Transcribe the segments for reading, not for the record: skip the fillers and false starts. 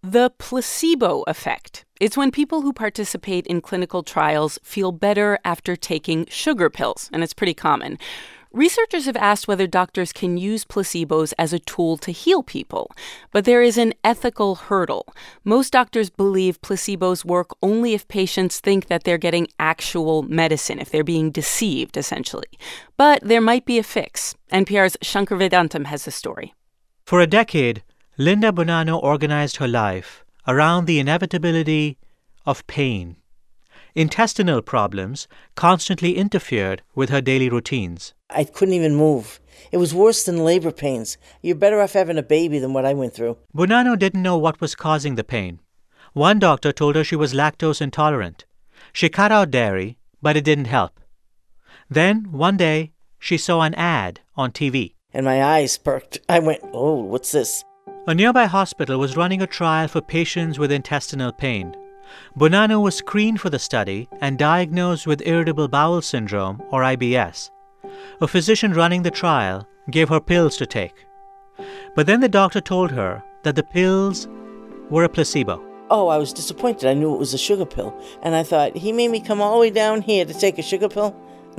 The placebo effect. It's when people who participate in clinical trials feel better after taking sugar pills, and it's pretty common. Researchers have asked whether doctors can use placebos as a tool to heal people, but there is an ethical hurdle. Most doctors believe placebos work only if patients think that they're getting actual medicine, if they're being deceived, essentially. But there might be a fix. NPR's Shankar Vedantam has the story. For a decade, Linda Bonanno organized her life around the inevitability of pain. Intestinal problems constantly interfered with her daily routines. I couldn't even move. It was worse than labor pains. You're better off having a baby than what I went through. Bonanno didn't know what was causing the pain. One doctor told her she was lactose intolerant. She cut out dairy, but it didn't help. Then, one day, she saw an ad on TV. And my eyes perked. I went, oh, what's this? A nearby hospital was running a trial for patients with intestinal pain. Bonanno was screened for the study and diagnosed with irritable bowel syndrome, or IBS. A physician running the trial gave her pills to take. But then the doctor told her that the pills were a placebo. Oh, I was disappointed. I knew it was a sugar pill. And I thought, he made me come all the way down here to take a sugar pill?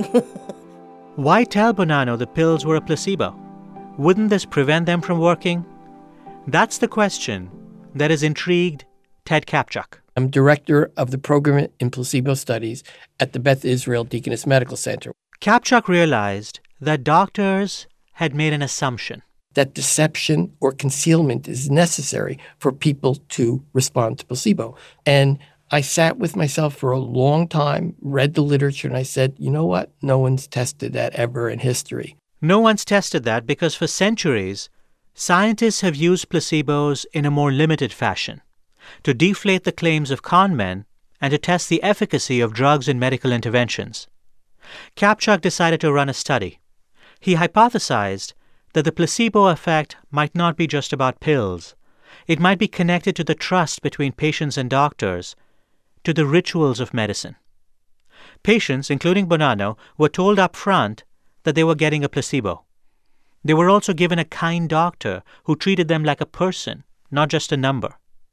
Why tell Bonanno the pills were a placebo? Wouldn't this prevent them from working? That's the question that has intrigued Ted Kaptchuk. I'm director of the program in placebo studies at the Beth Israel Deaconess Medical Center. Kaptchuk realized that doctors had made an assumption. That deception or concealment is necessary for people to respond to placebo. And I sat with myself for a long time, read the literature, and I said, you know what? No one's tested that ever in history. No one's tested that because for centuries, scientists have used placebos in a more limited fashion to deflate the claims of con men and to test the efficacy of drugs and medical interventions. Kaptchuk decided to run a study. He hypothesized that the placebo effect might not be just about pills. It might be connected to the trust between patients and doctors, to the rituals of medicine. Patients, including Bonanno, were told up front that they were getting a placebo. They were also given a kind doctor who treated them like a person, not just a number.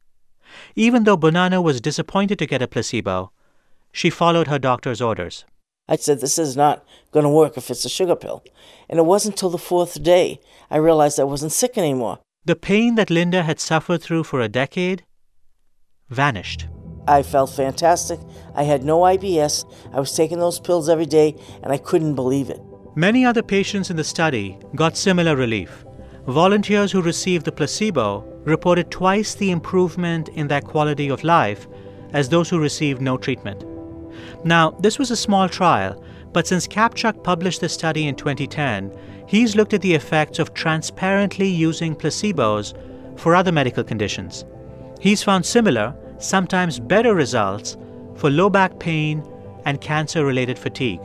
Even though Bonanno was disappointed to get a placebo, she followed her doctor's orders. I said, this is not going to work if it's a sugar pill. And it wasn't until the fourth day I realized I wasn't sick anymore. The pain that Linda had suffered through for a decade vanished. I felt fantastic. I had no IBS. I was taking those pills every day, and I couldn't believe it. Many other patients in the study got similar relief. Volunteers who received the placebo reported twice the improvement in their quality of life as those who received no treatment. Now, this was a small trial, but since Kaptchuk published the study in 2010, he's looked at the effects of transparently using placebos for other medical conditions. He's found similar, sometimes better results for low back pain and cancer-related fatigue.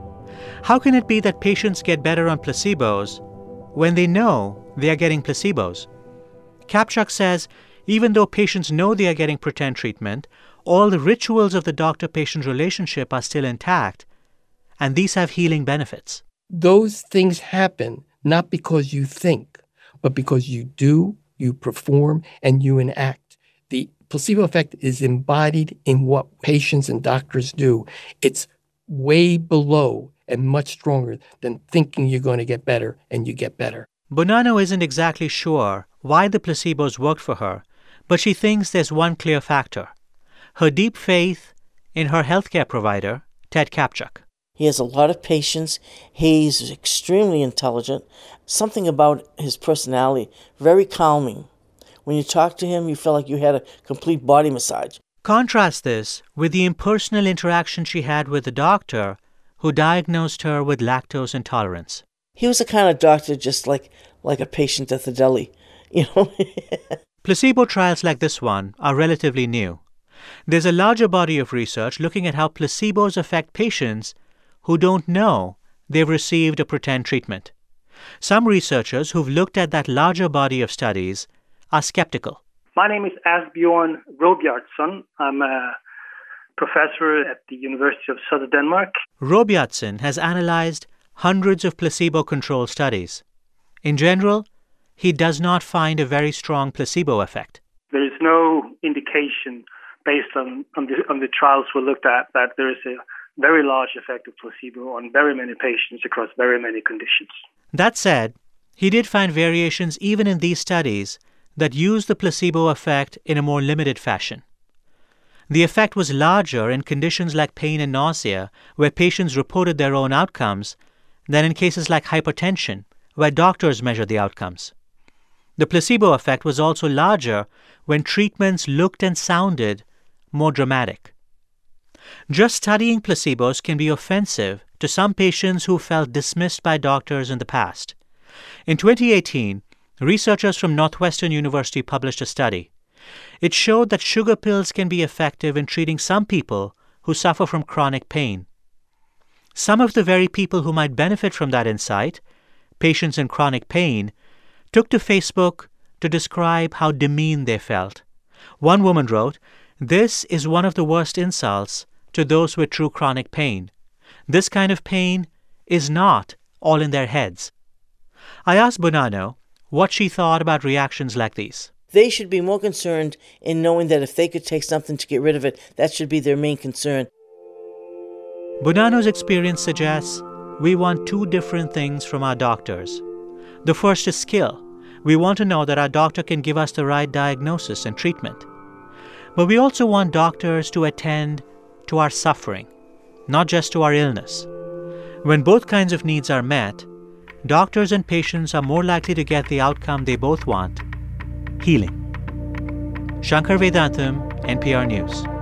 How can it be that patients get better on placebos when they know they are getting placebos? Kaptchuk says even though patients know they are getting pretend treatment, all the rituals of the doctor-patient relationship are still intact, and these have healing benefits. Those things happen not because you think, but because you do, you perform, and you enact. The placebo effect is embodied in what patients and doctors do. It's way below and much stronger than thinking you're going to get better, and you get better. Bonanno isn't exactly sure why the placebos worked for her, but she thinks there's one clear factor: her deep faith in her healthcare provider, Ted Kaptchuk. He has a lot of patience. He's extremely intelligent. Something about his personality, very calming. When you talk to him, you feel like you had a complete body massage. Contrast this with the impersonal interaction she had with the doctor who diagnosed her with lactose intolerance. He was the kind of doctor just like a patient at the deli, you know. Placebo trials like this one are relatively new. There's a larger body of research looking at how placebos affect patients who don't know they've received a pretend treatment. Some researchers who've looked at that larger body of studies are skeptical. My name is Asbjørn Robjardsson. I'm a professor at the University of Southern Denmark. Robjardsson has analyzed hundreds of placebo-controlled studies. In general, he does not find a very strong placebo effect. There is no indication based on the trials we looked at that there is a very large effect of placebo on very many patients across very many conditions. That said, he did find variations even in these studies that used the placebo effect in a more limited fashion. The effect was larger in conditions like pain and nausea, where patients reported their own outcomes, than in cases like hypertension, where doctors measured the outcomes. The placebo effect was also larger when treatments looked and sounded more dramatic. Just studying placebos can be offensive to some patients who felt dismissed by doctors in the past. In 2018, researchers from Northwestern University published a study. It showed that sugar pills can be effective in treating some people who suffer from chronic pain. Some of the very people who might benefit from that insight, patients in chronic pain, took to Facebook to describe how demeaned they felt. One woman wrote, "This is one of the worst insults to those with true chronic pain. This kind of pain is not all in their heads." I asked Bonanno what she thought about reactions like these. They should be more concerned in knowing that if they could take something to get rid of it, that should be their main concern. Bonanno's experience suggests we want two different things from our doctors. The first is skill. We want to know that our doctor can give us the right diagnosis and treatment. But we also want doctors to attend to our suffering, not just to our illness. When both kinds of needs are met, doctors and patients are more likely to get the outcome they both want: healing. Shankar Vedantam, NPR News.